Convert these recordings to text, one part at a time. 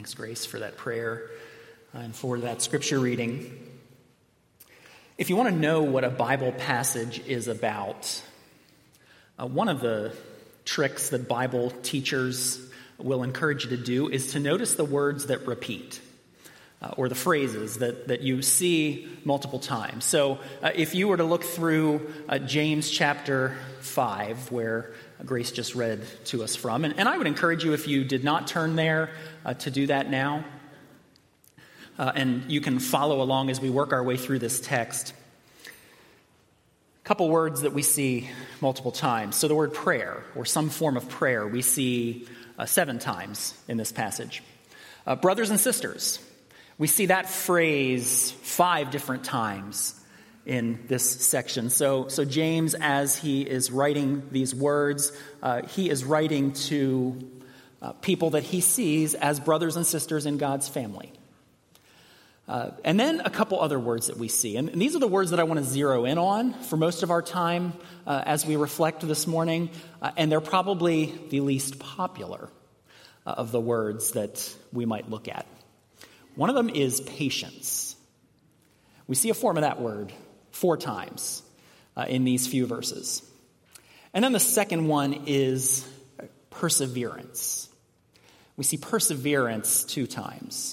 Thanks, Grace, for that prayer and for that scripture reading. If you want to know what a Bible passage is about, one of the tricks that Bible teachers will encourage you to do is to notice the words that repeat, or the phrases that you see multiple times. So if you were to look through James chapter 5, where Grace just read to us from, and I would encourage you, if you did not turn there, to do that now. And you can follow along as we work our way through this text. A couple words that we see multiple times. So the word prayer, or some form of prayer, we see 7 times in this passage. Brothers and sisters, we see that phrase 5 different times in this section. So James, as he is writing these words, he is writing to people that he sees as brothers and sisters in God's family. And then a couple other words that we see. And these are the words that I want to zero in on for most of our time as we reflect this morning. And they're probably the least popular of the words that we might look at. One of them is patience. We see a form of that word 4 times in these few verses. And then the second one is perseverance. We see perseverance 2 times.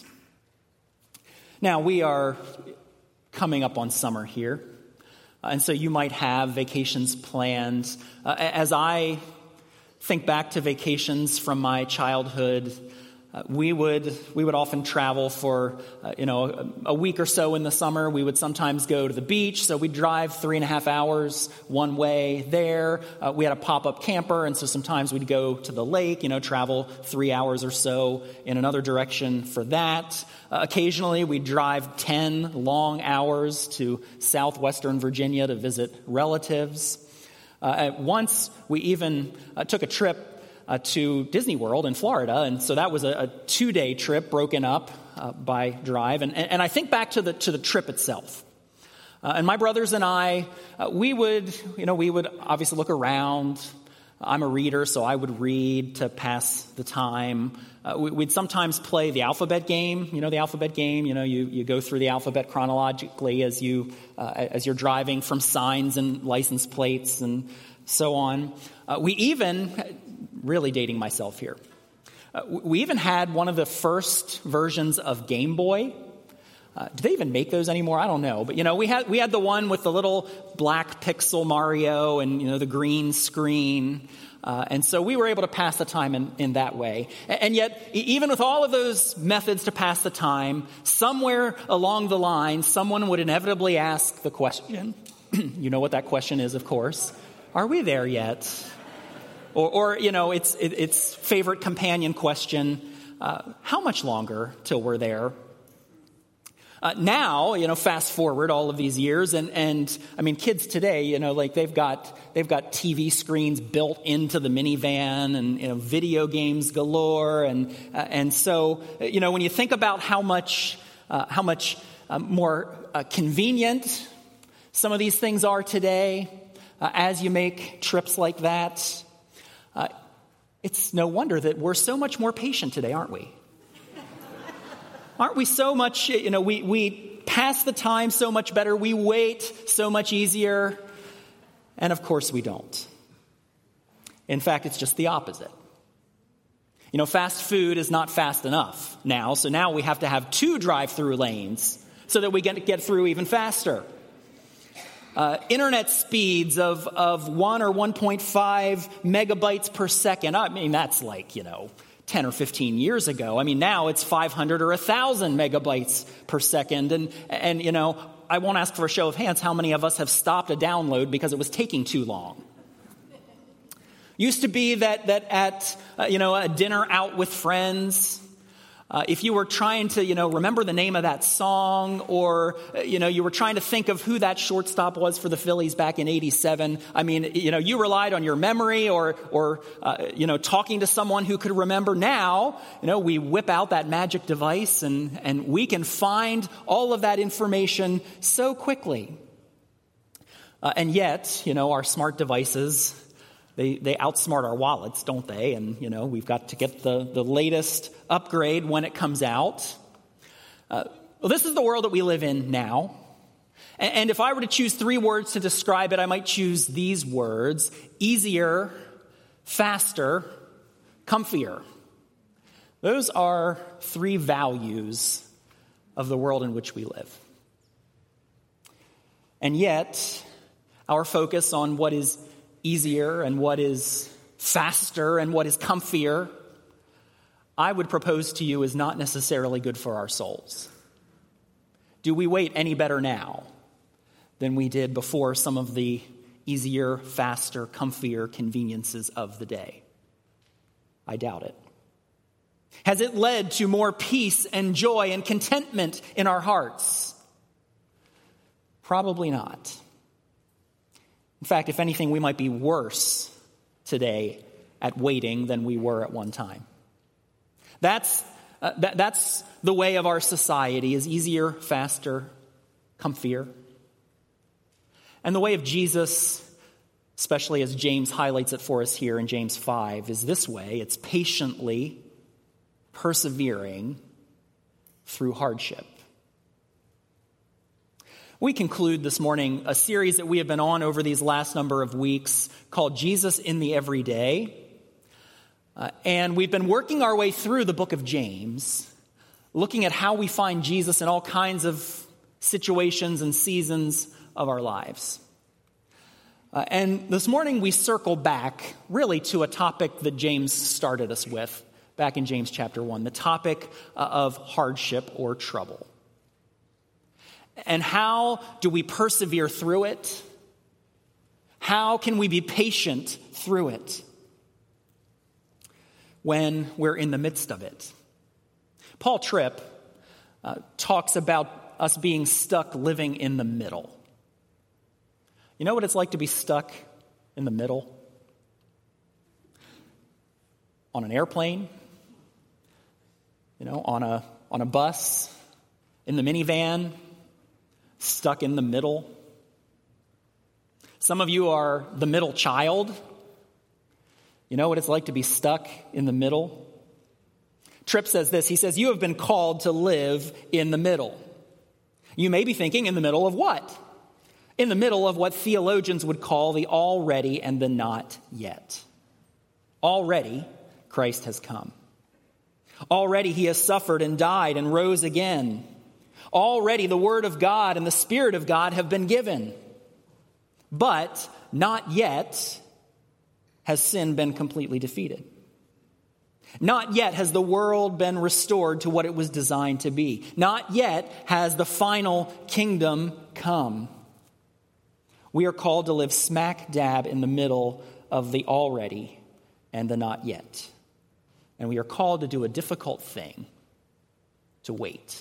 Now, we are coming up on summer here, and so you might have vacations planned. As I think back to vacations from my childhood, we would often travel for a week or so in the summer. We would sometimes go to the beach, so we'd drive 3.5 hours one way there. We had a pop-up camper, and so sometimes we'd go to the lake, travel 3 hours or so in another direction for that. Occasionally, we'd drive 10 long hours to southwestern Virginia to visit relatives. Once, we even took a trip to Disney World in Florida, and so that was a 2-day trip broken up by drive. And I think back to the trip itself. And my brothers and I, we would obviously look around. I'm a reader, so I would read to pass the time. We'd sometimes play the alphabet game. The alphabet game. You go through the alphabet chronologically as you're driving from signs and license plates and so on. We even, really dating myself here, we even had one of the first versions of Game Boy. Do they even make those anymore? I don't know. But, we had the one with the little black pixel Mario and, the green screen. And so we were able to pass the time in that way. And yet, even with all of those methods to pass the time, somewhere along the line, someone would inevitably ask the question. You know what that question is, of course. Are we there yet? Or its favorite companion question, how much longer till we're there? Now, fast forward all of these years, and I mean, kids today, they've got TV screens built into the minivan, and video games galore, and so when you think about how much more convenient some of these things are today, as you make trips like that, it's no wonder that we're so much more patient today, aren't we? Aren't we so much, we pass the time so much better, we wait so much easier, and of course we don't. In fact, it's just the opposite. Fast food is not fast enough now, so now we have to have 2 drive-through lanes so that we get through even faster. Internet speeds of 1 or 1.5 megabytes per second. I mean, that's like, 10 or 15 years ago. I mean, now it's 500 or 1,000 megabytes per second. And I won't ask for a show of hands how many of us have stopped a download because it was taking too long. Used to be that at, a dinner out with friends, if you were trying to, remember the name of that song, or, you were trying to think of who that shortstop was for the Phillies back in '87, I mean, you relied on your memory or talking to someone who could remember. Now, we whip out that magic device and we can find all of that information so quickly. And yet, our smart devices They outsmart our wallets, don't they? And, we've got to get the latest upgrade when it comes out. Well, this is the world that we live in now. And if I were to choose 3 words to describe it, I might choose these words: easier, faster, comfier. Those are 3 values of the world in which we live. And yet, our focus on what is easier and what is faster and what is comfier, I would propose to you, is not necessarily good for our souls. Do we wait any better now than we did before some of the easier, faster, comfier conveniences of the day? I doubt it. Has it led to more peace and joy and contentment in our hearts? Probably not. In fact, if anything, we might be worse today at waiting than we were at one time. That's the way of our society, is easier, faster, comfier. And the way of Jesus, especially as James highlights it for us here in James 5, is this way. It's patiently persevering through hardship. We conclude this morning a series that we have been on over these last number of weeks called Jesus in the Everyday. And we've been working our way through the book of James, looking at how we find Jesus in all kinds of situations and seasons of our lives. And this morning we circle back really to a topic that James started us with back in James chapter 1, the topic of hardship or trouble. And how do we persevere through it? How can we be patient through it when we're in the midst of it? Paul Tripp talks about us being stuck living in the middle. You know what it's like to be stuck in the middle? On an airplane, on a bus, in the minivan, stuck in the middle. Some of you are the middle child. You know what it's like to be stuck in the middle? Tripp says this. He says, you have been called to live in the middle. You may be thinking, in the middle of what? In the middle of what theologians would call the already and the not yet. Already, Christ has come. Already he has suffered and died and rose again. Already the Word of God and the Spirit of God have been given. But not yet has sin been completely defeated. Not yet has the world been restored to what it was designed to be. Not yet has the final kingdom come. We are called to live smack dab in the middle of the already and the not yet. And we are called to do a difficult thing, to wait.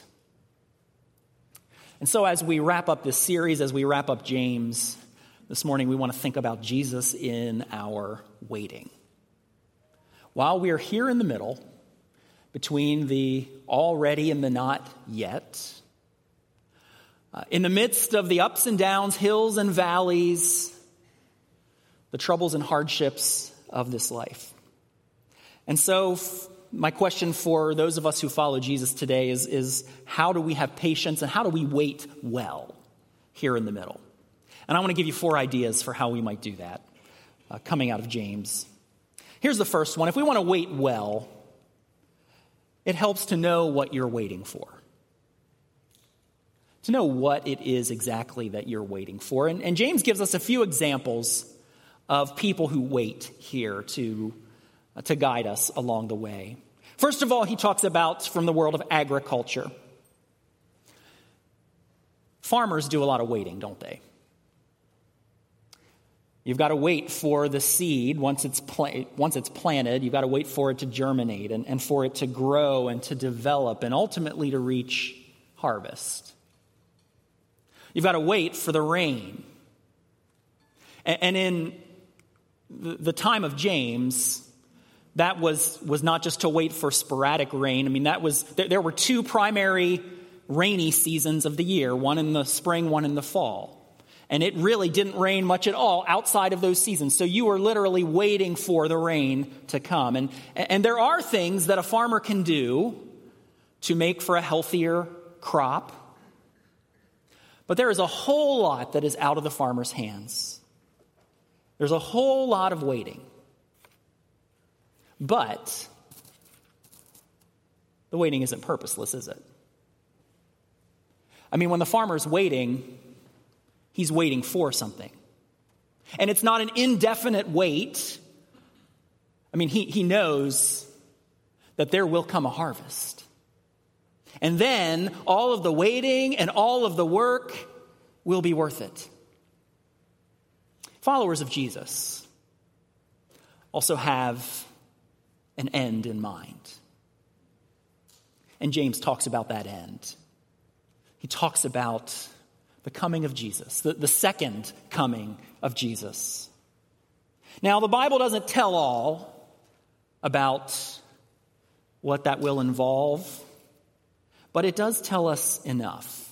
And so as we wrap up this series, as we wrap up James, this morning we want to think about Jesus in our waiting. While we are here in the middle, between the already and the not yet, in the midst of the ups and downs, hills and valleys, the troubles and hardships of this life. And so my question for those of us who follow Jesus today is how do we have patience and how do we wait well here in the middle? And I want to give you 4 ideas for how we might do that coming out of James. Here's the first one. If we want to wait well, it helps to know what you're waiting for. To know what it is exactly that you're waiting for. And James gives us a few examples of people who wait here to guide us along the way. First of all, he talks about from the world of agriculture. Farmers do a lot of waiting, don't they? You've got to wait for the seed once it's planted. You've got to wait for it to germinate and for it to grow and to develop and ultimately to reach harvest. You've got to wait for the rain. And in the time of James, that was not just to wait for sporadic rain. I mean, there were 2 primary rainy seasons of the year, one in the spring, one in the fall. And it really didn't rain much at all outside of those seasons. So you were literally waiting for the rain to come. And there are things that a farmer can do to make for a healthier crop. But there is a whole lot that is out of the farmer's hands. There's a whole lot of waiting. But the waiting isn't purposeless, is it? I mean, when the farmer's waiting, he's waiting for something. And it's not an indefinite wait. I mean, he knows that there will come a harvest. And then all of the waiting and all of the work will be worth it. Followers of Jesus also have an end in mind. And James talks about that end. He talks about the coming of Jesus, the second coming of Jesus. Now, the Bible doesn't tell all about what that will involve, but it does tell us enough.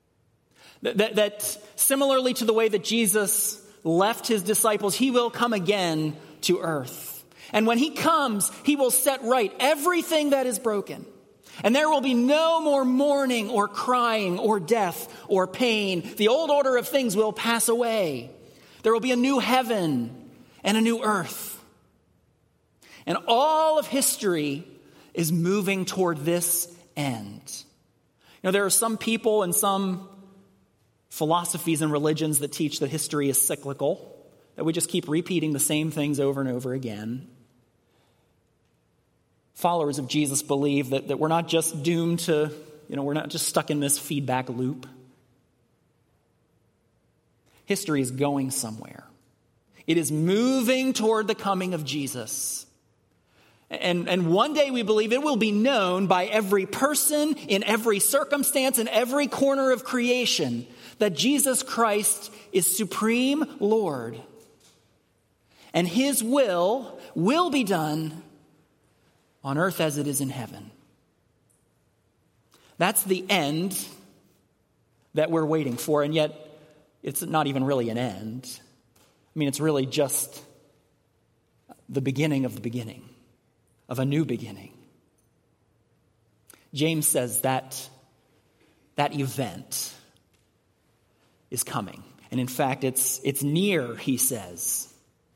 That similarly to the way that Jesus left his disciples, he will come again to earth. And when he comes, he will set right everything that is broken. And there will be no more mourning or crying or death or pain. The old order of things will pass away. There will be a new heaven and a new earth. And all of history is moving toward this end. You know, there are some people and some philosophies and religions that teach that history is cyclical, that we just keep repeating the same things over and over again. Followers of Jesus believe that we're not just doomed to, we're not just stuck in this feedback loop. History is going somewhere. It is moving toward the coming of Jesus. And one day we believe it will be known by every person in every circumstance in every corner of creation that Jesus Christ is supreme Lord. And his will be done on earth as it is in heaven. That's the end that we're waiting for, and yet it's not even really an end. I mean, it's really just the beginning of a new beginning. James says that event is coming. And in fact, it's near, he says.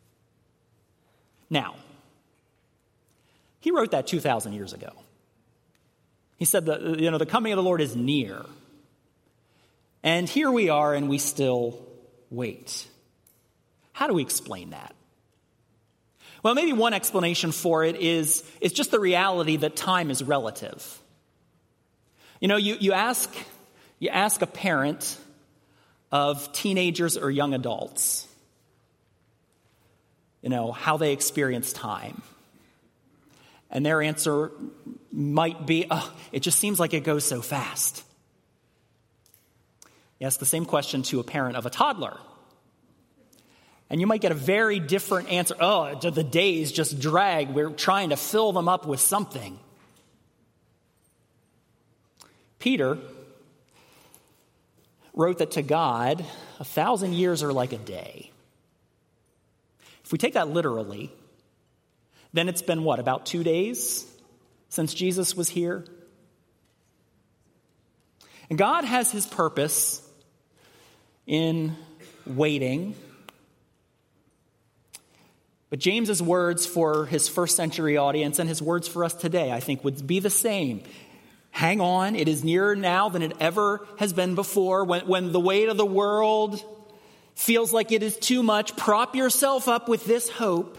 Now, he wrote that 2,000 years ago. He said that, the coming of the Lord is near. And here we are, and we still wait. How do we explain that? Well, maybe one explanation for it is just the reality that time is relative. You ask a parent of teenagers or young adults, how they experience time. And their answer might be, it just seems like it goes so fast. You ask the same question to a parent of a toddler, and you might get a very different answer. The days just drag. We're trying to fill them up with something. Peter wrote that to God, 1,000 years are like a day. If we take that literally, then it's been about 2 days since Jesus was here? And God has his purpose in waiting. But James's words for his first century audience and his words for us today, I think, would be the same. Hang on, it is nearer now than it ever has been before. When the weight of the world feels like it is too much, prop yourself up with this hope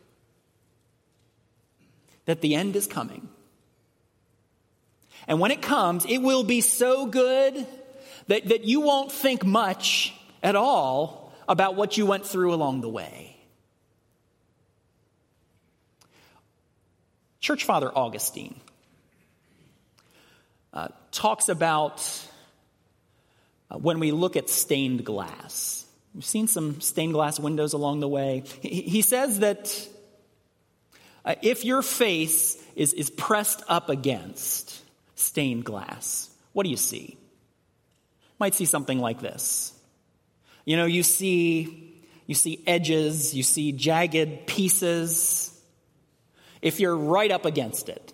that the end is coming. And when it comes, it will be so good that you won't think much at all about what you went through along the way. Church Father Augustine talks about when we look at stained glass. We've seen some stained glass windows along the way. He says that if your face is pressed up against stained glass, what do you see? You might see something like this. You see edges, you see jagged pieces. If you're right up against it.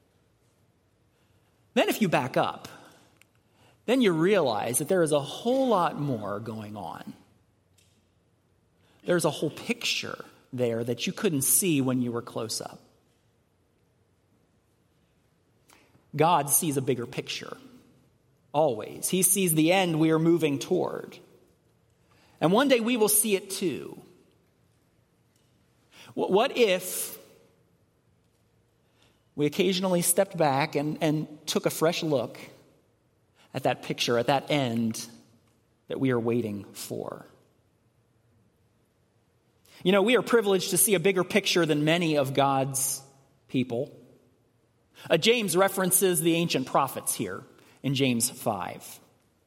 Then if you back up, then you realize that there is a whole lot more going on. There's a whole picture there that you couldn't see when you were close up. God sees a bigger picture, always. He sees the end we are moving toward. And one day we will see it too. What if we occasionally stepped back and took a fresh look at that picture, at that end that we are waiting for? We are privileged to see a bigger picture than many of God's people. James references the ancient prophets here in James 5.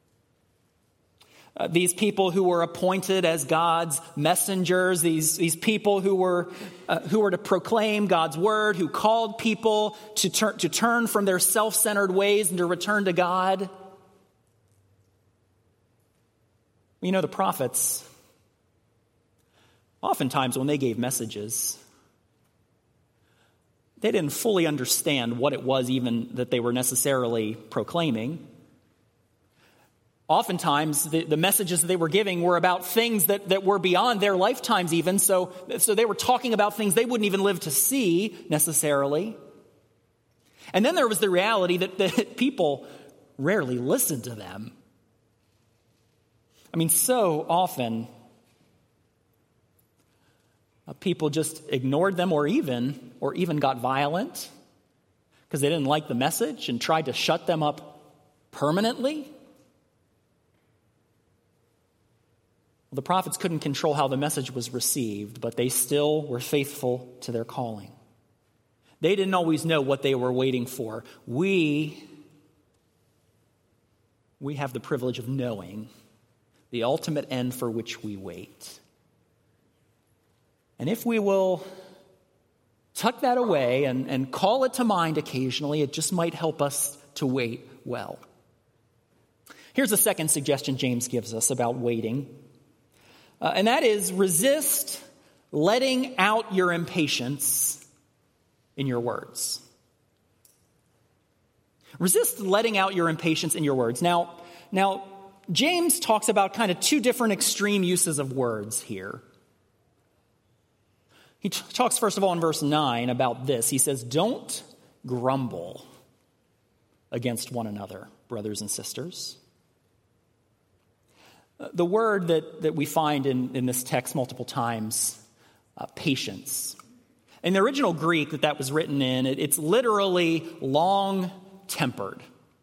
These people who were appointed as God's messengers, these people who were to proclaim God's word, who called people to turn from their self-centered ways and to return to God. The prophets, oftentimes when they gave messages, they didn't fully understand what it was even that they were necessarily proclaiming. Oftentimes, the messages that they were giving were about things that were beyond their lifetimes even, so they were talking about things they wouldn't even live to see necessarily. And then there was the reality that people rarely listened to them. So often, people just ignored them or even got violent because they didn't like the message and tried to shut them up permanently. Well, the prophets couldn't control how the message was received, but they still were faithful to their calling. They didn't always know what they were waiting for. We have the privilege of knowing the ultimate end for which we wait. And if we will tuck that away and call it to mind occasionally, it just might help us to wait well. Here's a second suggestion James gives us about waiting. And that is resist letting out your impatience in your words. Resist letting out your impatience in your words. Now, James talks about kind of two different extreme uses of words here. He talks, first of all, in verse 9 about this. He says, "Don't grumble against one another, brothers and sisters." The word that we find in this text multiple times, patience. In the original Greek that was written in, it's literally long-tempered.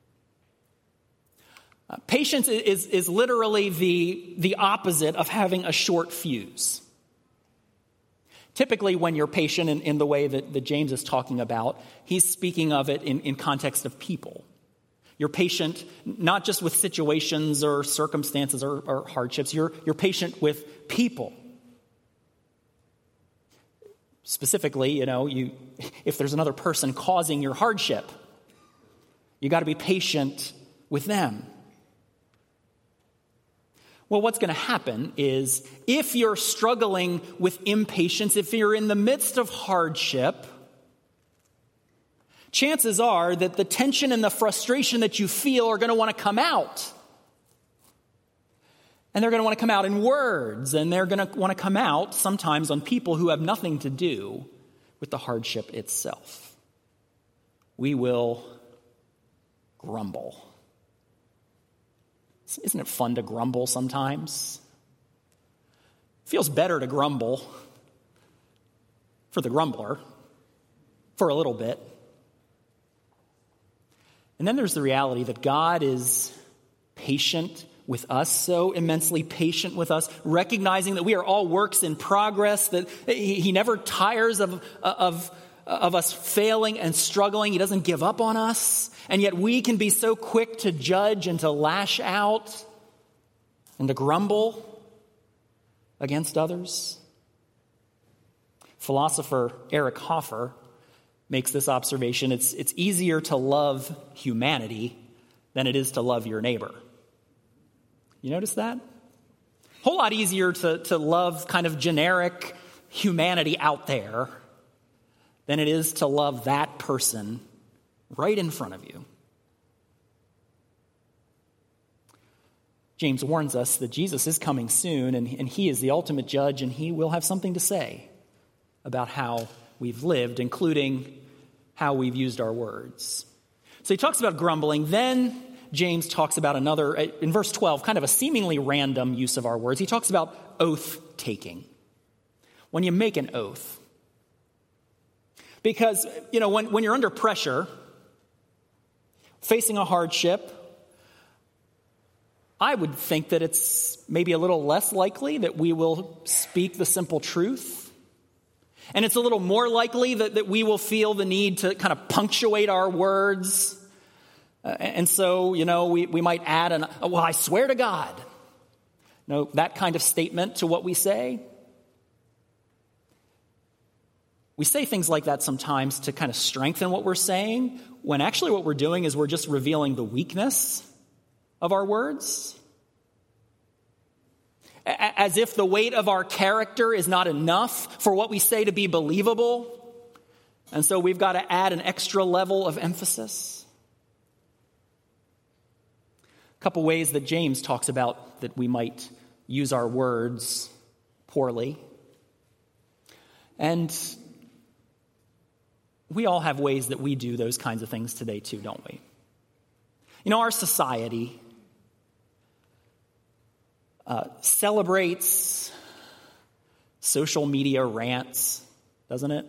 Patience is literally the opposite of having a short fuse. Typically, when you're patient in the way that James is talking about, he's speaking of it in context of people. You're patient not just with situations or circumstances or hardships. You're patient with people. Specifically, if there's another person causing your hardship, you got to be patient with them. Well, what's going to happen is if you're struggling with impatience, if you're in the midst of hardship, chances are that the tension and the frustration that you feel are going to want to come out. And they're going to want to come out in words, and they're going to want to come out sometimes on people who have nothing to do with the hardship itself. We will grumble. Isn't it fun to grumble sometimes? It feels better to grumble for the grumbler for a little bit. And then there's the reality that God is patient with us, so immensely patient with us, recognizing that we are all works in progress, that he never tires of us failing and struggling. He doesn't give up on us. And yet we can be so quick to judge and to lash out and to grumble against others. Philosopher Eric Hoffer makes this observation. It's easier to love humanity than it is to love your neighbor. You notice that? whole lot easier to love kind of generic humanity out there than it is to love that person right in front of you. James warns us that Jesus is coming soon, and he is the ultimate judge, and he will have something to say about how we've lived, including how we've used our words. So he talks about grumbling. Then James talks about another, in verse 12, kind of a seemingly random use of our words. He talks about oath-taking. When you make an oath. Because, when you're under pressure, facing a hardship, I would think that it's maybe a little less likely that we will speak the simple truth. And it's a little more likely that we will feel the need to kind of punctuate our words. And so, we might add well, I swear to God. That kind of statement to what we say. We say things like that sometimes to kind of strengthen what we're saying, when actually what we're doing is we're just revealing the weakness of our words. As if the weight of our character is not enough for what we say to be believable. And so we've got to add an extra level of emphasis. A couple ways that James talks about that we might use our words poorly. And we all have ways that we do those kinds of things today too, don't we? Our society celebrates social media rants, doesn't it?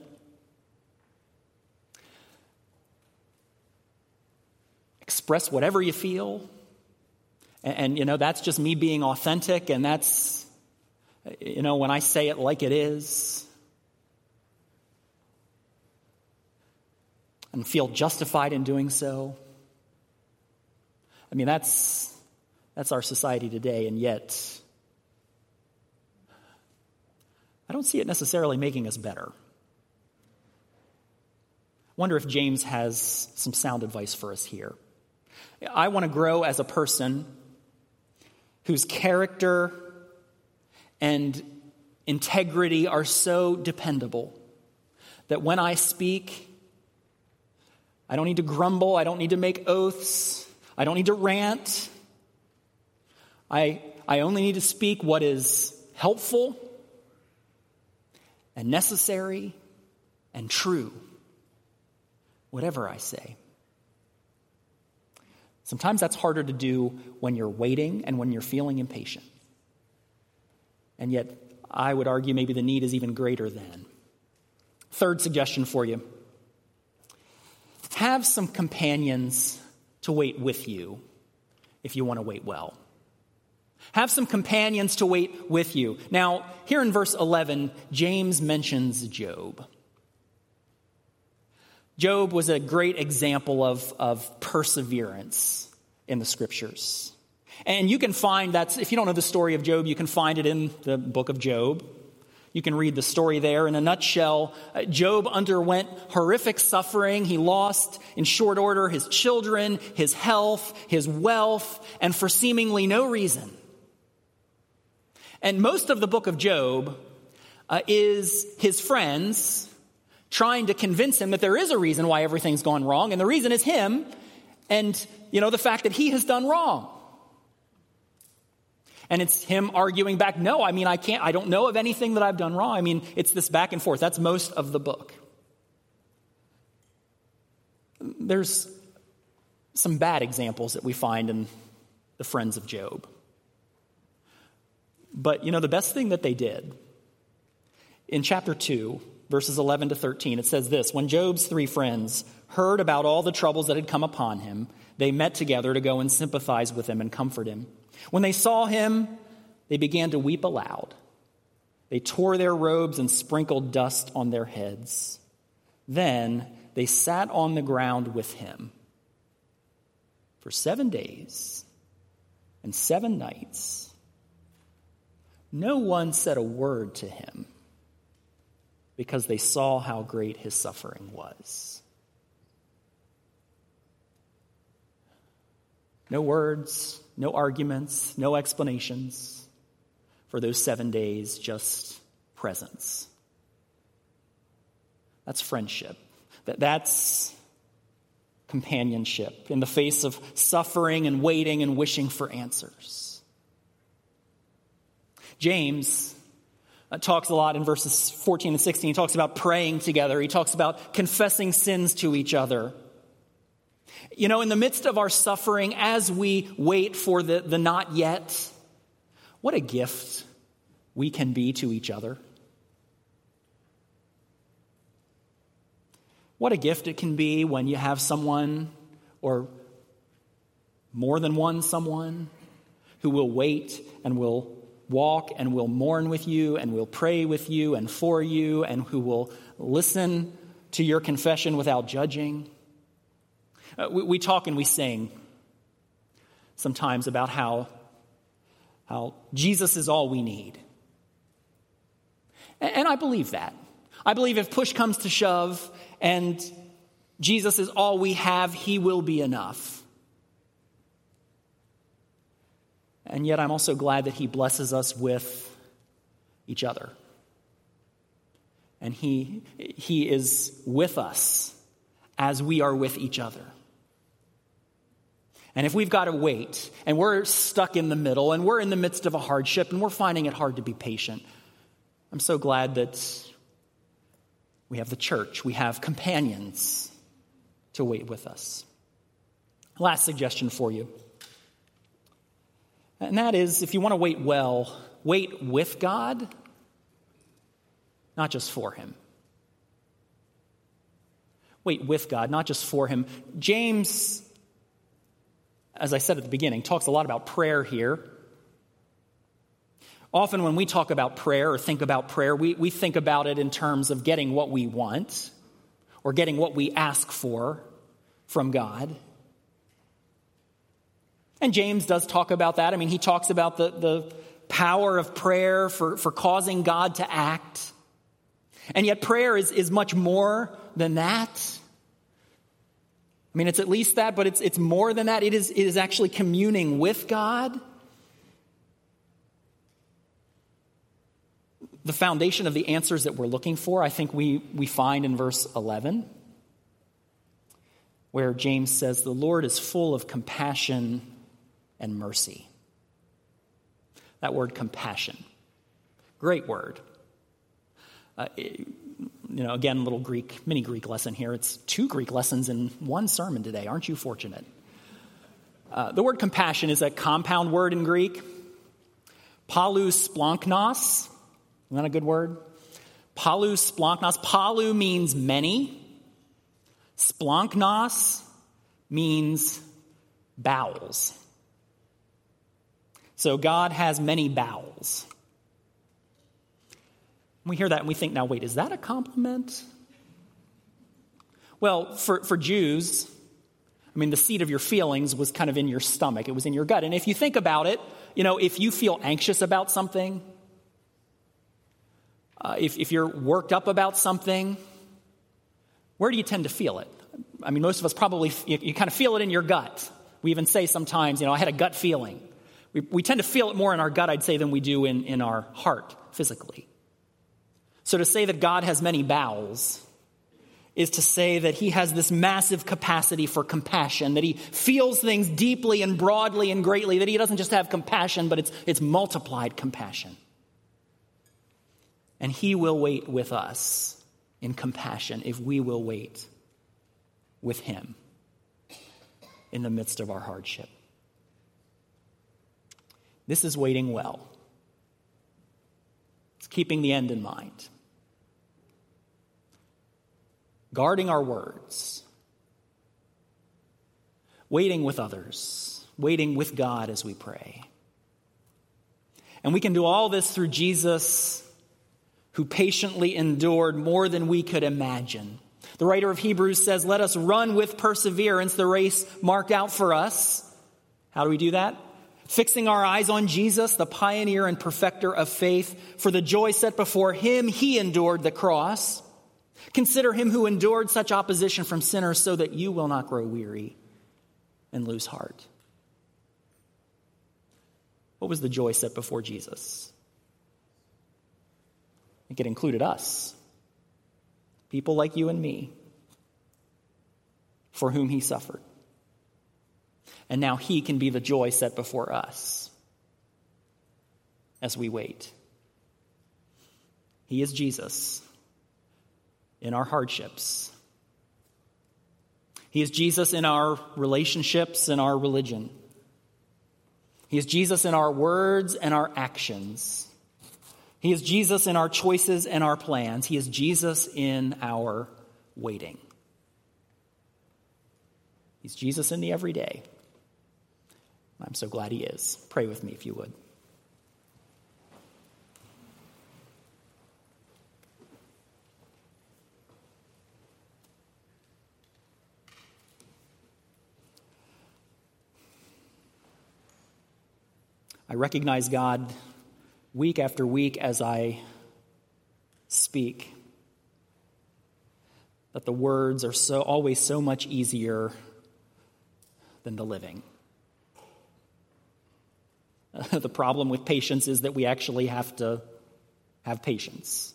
Express whatever you feel. And that's just me being authentic, and that's, when I say it like it is. And feel justified in doing so. That's our society today, and yet I don't see it necessarily making us better. I wonder if James has some sound advice for us here. I want to grow as a person whose character and integrity are so dependable that when I speak, I don't need to grumble, I don't need to make oaths, I don't need to rant. I only need to speak what is helpful and necessary and true, whatever I say. Sometimes that's harder to do when you're waiting and when you're feeling impatient. And yet, I would argue maybe the need is even greater then. Third suggestion for you. Have some companions to wait with you if you want to wait well. Have some companions to wait with you. Now, here in verse 11, James mentions Job. Job was a great example of perseverance in the scriptures. And you can find that, if you don't know the story of Job, you can find it in the book of Job. You can read the story there. In a nutshell, Job underwent horrific suffering. He lost, in short order, his children, his health, his wealth, and for seemingly no reason. And most of the book of Job is his friends trying to convince him that there is a reason why everything's gone wrong, and the reason is him and, the fact that he has done wrong. And it's him arguing back, no, I don't know of anything that I've done wrong. It's this back and forth. That's most of the book. There's some bad examples that we find in the friends of Job. But, the best thing that they did, in chapter 2, verses 11 to 13, it says this: when Job's 3 friends heard about all the troubles that had come upon him, they met together to go and sympathize with him and comfort him. When they saw him, they began to weep aloud. They tore their robes and sprinkled dust on their heads. Then they sat on the ground with him for 7 days and 7 nights. No one said a word to him because they saw how great his suffering was. No words, no arguments, no explanations. for those 7 days just presence. That's friendship. That's companionship in the face of suffering and waiting and wishing for answers. James talks a lot in verses 14 and 16. He talks about praying together. He talks about confessing sins to each other. You know, in the midst of our suffering, as we wait for the not yet, what a gift we can be to each other. What a gift it can be when you have someone, or more than one someone, who will wait and will walk and will mourn with you and will pray with you and for you, and who will listen to your confession without judging. We talk and we sing sometimes about how Jesus is all we need. And I believe that. I believe if push comes to shove and Jesus is all we have, he will be enough. And yet I'm also glad that he blesses us with each other. And he is with us as we are with each other. And if we've got to wait, and we're stuck in the middle, and we're in the midst of a hardship, and we're finding it hard to be patient, I'm so glad that we have the church, we have companions to wait with us. Last suggestion for you. And that is, if you want to wait well, wait with God, not just for him. Wait with God, not just for him. James, as I said at the beginning, talks a lot about prayer here. Often when we talk about prayer or think about prayer, we think about it in terms of getting what we want or getting what we ask for from God. And James does talk about that. I mean, he talks about the power of prayer for causing God to act. And yet prayer is much more than that. I mean, it's at least that, but it's more than that. It is actually communing with God. The foundation of the answers that we're looking for, I think we find in verse 11, where James says, "The Lord is full of compassion and mercy." That word compassion, great word. Again, a little mini Greek lesson here. It's 2 Greek lessons in one sermon today. Aren't you fortunate? The word compassion is a compound word in Greek. Palus splanknos. Isn't that a good word? Palus splanknos. Palu means many. Splanknos means bowels. So God has many bowels. We hear that and we think, now wait, is that a compliment? Well, for Jews, I mean, the seat of your feelings was kind of in your stomach. It was in your gut. And if you think about it, if you feel anxious about something, if you're worked up about something, where do you tend to feel it? I mean, most of us probably, you kind of feel it in your gut. We even say sometimes, I had a gut feeling. We tend to feel it more in our gut, I'd say, than we do in our heart physically. So to say that God has many bowels is to say that he has this massive capacity for compassion, that he feels things deeply and broadly and greatly, that he doesn't just have compassion, but it's multiplied compassion. And he will wait with us in compassion if we will wait with him in the midst of our hardship. This is waiting well. It's keeping the end in mind. Guarding our words. Waiting with others. Waiting with God as we pray. And we can do all this through Jesus, who patiently endured more than we could imagine. The writer of Hebrews says, "Let us run with perseverance the race marked out for us." How do we do that? Fixing our eyes on Jesus, the pioneer and perfecter of faith. For the joy set before him, he endured the cross. Consider him who endured such opposition from sinners so that you will not grow weary and lose heart. What was the joy set before Jesus? I think it included us, people like you and me, for whom he suffered. And now he can be the joy set before us as we wait. He is Jesus in our hardships. He is Jesus in our relationships and our religion. He is Jesus in our words and our actions. He is Jesus in our choices and our plans. He is Jesus in our waiting. He's Jesus in the everyday. I'm so glad he is. Pray with me if you would. I recognize, God, week after week as I speak, that the words are always so much easier than the living. The problem with patience is that we actually have to have patience.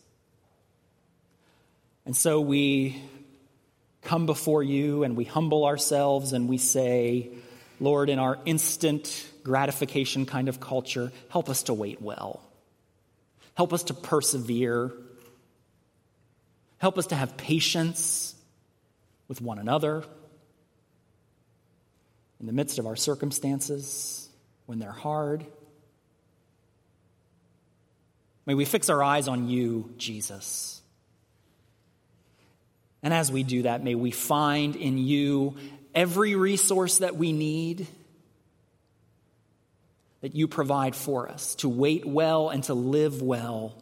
And so we come before you and we humble ourselves and we say, Lord, in our instant gratification kind of culture, help us to wait well. Help us to persevere. Help us to have patience with one another in the midst of our circumstances when they're hard. May we fix our eyes on you, Jesus. And as we do that, may we find in you every resource that we need, that you provide for us to wait well and to live well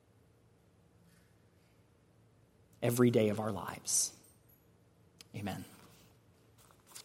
every day of our lives. Amen.